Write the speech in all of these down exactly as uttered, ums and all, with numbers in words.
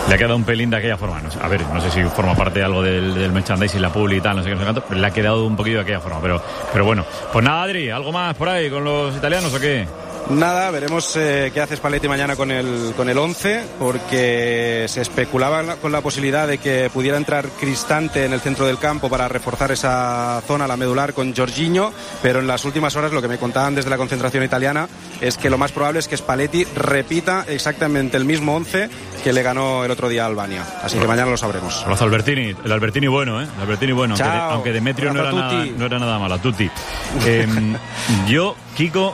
Le ha quedado un pelín de aquella forma. No sé, a ver, no sé si forma parte de algo del, del merchandising, la publi y tal, no sé qué, no sé cuánto, pero le ha quedado un poquillo de aquella forma. Pero, pero bueno, pues nada, Adri, ¿algo más por ahí con los italianos o qué? Nada, veremos eh, qué hace Spalletti mañana con el con el once, porque se especulaba con la posibilidad de que pudiera entrar Cristante en el centro del campo para reforzar esa zona, la medular, con Jorginho, pero en las últimas horas lo que me contaban desde la concentración italiana es que lo más probable es que Spalletti repita exactamente el mismo once que le ganó el otro día a Albania, así que mañana lo sabremos. Abrazo Albertini, el Albertini bueno, ¿eh? El Albertini bueno, aunque, de, aunque Demetrio no era, nada, no era nada malo, Tutti. Eh, yo, Kiko,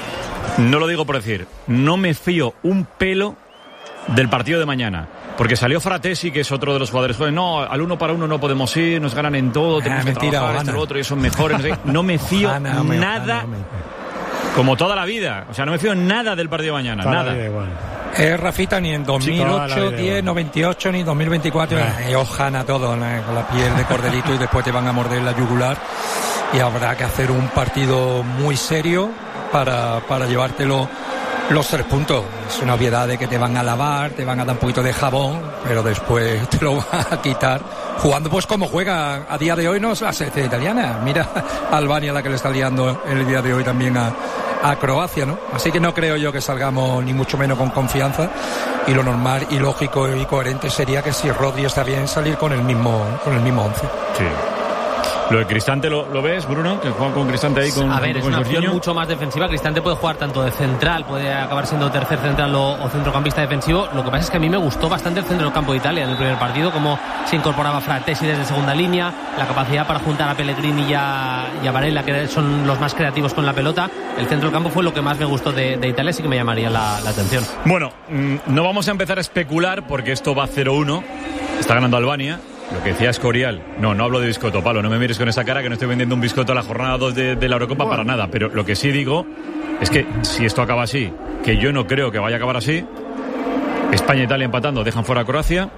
no lo digo por decir, no me fío un pelo del partido de mañana. Porque salió Fratesi, que es otro de los jugadores. No, al uno para uno no podemos ir, nos ganan en todo, tenemos ah, que mentira, trabajar esto, lo otro, y son mejores. No, sé. No me fío Ana, nada, Ana, como toda la vida. O sea, no me fío nada del partido de mañana, toda nada. Eh, Rafita, ni en dos mil ocho, diez, no veintiocho, ni dos mil veinticuatro. Eh, Ojana todo, ¿no? Con la piel de corderito y después te van a morder la yugular. Y habrá que hacer un partido muy serio para, para llevártelo los tres puntos. Es una obviedad de que te van a lavar, te van a dar un poquito de jabón, pero después te lo van a quitar jugando pues como juega a día de hoy, no es la selección italiana. Mira a Albania, la que le está liando el día de hoy también a, a Croacia, ¿no? Así que no creo yo que salgamos ni mucho menos con confianza, y lo normal y lógico y coherente sería que si Rodri está bien, salir con el mismo con el mismo once. Sí. ¿Lo de Cristante lo, lo ves, Bruno? Que juega con Cristante ahí con A ver, con es una Jorginho. opción mucho más defensiva. Cristante puede jugar tanto de central, puede acabar siendo tercer central o, o centrocampista defensivo. Lo que pasa es que a mí me gustó bastante el centro del campo de Italia en el primer partido, cómo se incorporaba Fratesi desde segunda línea, la capacidad para juntar a Pellegrini y a, y a Varela, que son los más creativos con la pelota. El centro del campo fue lo que más me gustó de, de Italia, así que me llamaría la, la atención. Bueno, no vamos a empezar a especular porque esto va cero uno. Está ganando Albania. Lo que decía Escorial, no, no hablo de biscoto, Pablo, no me mires con esa cara, que no estoy vendiendo un biscoto a la jornada dos de, de la Eurocopa, bueno, para nada, pero lo que sí digo es que si esto acaba así, que yo no creo que vaya a acabar así, España e Italia empatando, dejan fuera a Croacia,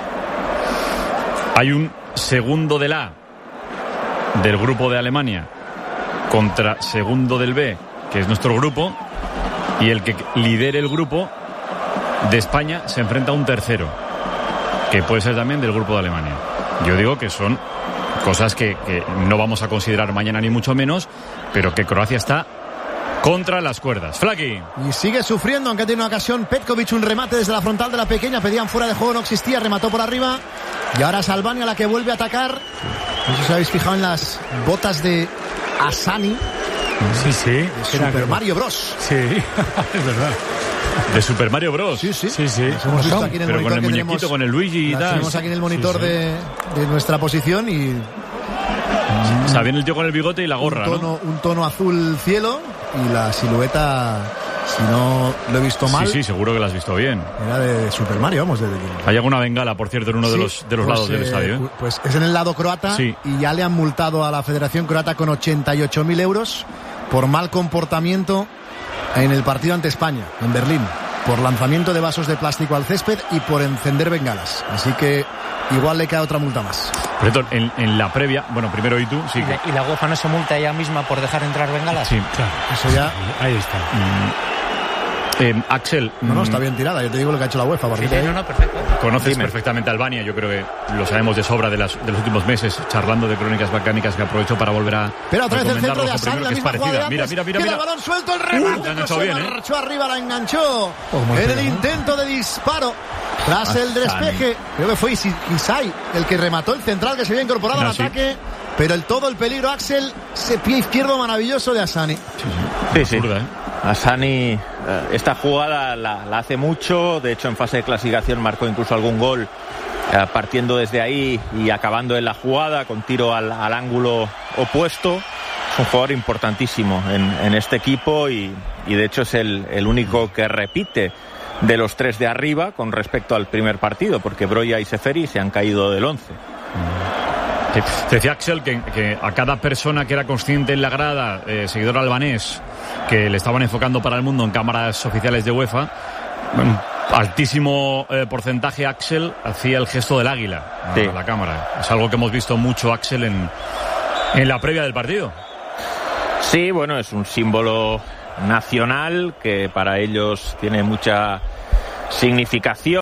hay un segundo del A del grupo de Alemania contra segundo del B, que es nuestro grupo, y el que lidere el grupo de España se enfrenta a un tercero, que puede ser también del grupo de Alemania. Yo digo que son cosas que, que no vamos a considerar mañana ni mucho menos, pero que Croacia está contra las cuerdas. Flaki. Y sigue sufriendo, aunque tiene una ocasión Petkovic, un remate desde la frontal de la pequeña, pedían fuera de juego, no existía, remató por arriba, y ahora es Albania la que vuelve a atacar. No sé si os habéis fijado en las botas de Asani. Sí, sí. De Super Mario Bros. Sí, es verdad. De Super Mario Bros. Sí, sí. sí, sí. Hemos visto aquí en el Pero con el muñequito, tenemos, con el Luigi y tal. Tenemos aquí en el monitor sí, sí. De, de nuestra posición y... O sea, viene el tío con el bigote y la gorra, un tono, ¿no? Un tono azul cielo y la silueta, si no lo he visto mal... Sí, sí, seguro que la has visto bien. Era de Super Mario, vamos. De, de... Hay alguna bengala, por cierto, en uno sí, de los, de los pues, lados del eh, estadio. ¿eh? Pues es en el lado croata sí. Y ya le han multado a la Federación Croata con ochenta y ocho mil euros por mal comportamiento en el partido ante España, en Berlín, por lanzamiento de vasos de plástico al césped y por encender bengalas. Así que igual le cae otra multa más. Por cierto, en, en la previa, bueno, primero y tú, sí. ¿Y, que... ¿Y la UEFA no se multa ella misma por dejar entrar bengalas? Sí, claro. Eso ya... Ahí está. Mm. Eh, Axel. No, no, está bien tirada. Yo te digo lo que ha hecho la UEFA. Sí, sí, no, no, perfecto. Conoces Dime. perfectamente a Albania. Yo creo que lo sabemos de sobra de, las, de los últimos meses, charlando de Crónicas Balcánicas, que aprovecho para volver a. Pero otra vez el centro de Asani, la misma jugada. Mira, mira, mira, mira. El balón suelto, el remate. Uh, la enganchó bien, ¿eh? Marchó arriba, la enganchó. Oh, en el intento de disparo. Tras el despeje, creo que fue Isai el que remató, el central que se había incorporado no, al sí. ataque. Pero el todo el peligro, Axel, ese pie izquierdo maravilloso de Asani. Sí, sí. sí, sí. ¿eh? Asani, esta jugada la, la hace mucho. De hecho, en fase de clasificación marcó incluso algún gol eh, partiendo desde ahí y acabando en la jugada con tiro al, al ángulo opuesto. Es un jugador importantísimo en, en este equipo y, y de hecho es el, el único que repite de los tres de arriba con respecto al primer partido, porque Broja y Seferi se han caído del once. Te decía Axel que, que a cada persona que era consciente en la grada, eh, seguidor albanés, que le estaban enfocando para el mundo en cámaras oficiales de UEFA, bueno, altísimo eh, porcentaje, Axel hacía el gesto del águila a sí. la cámara. Es algo que hemos visto mucho, Axel, en, en la previa del partido. Sí, bueno, es un símbolo nacional que para ellos tiene mucha significación.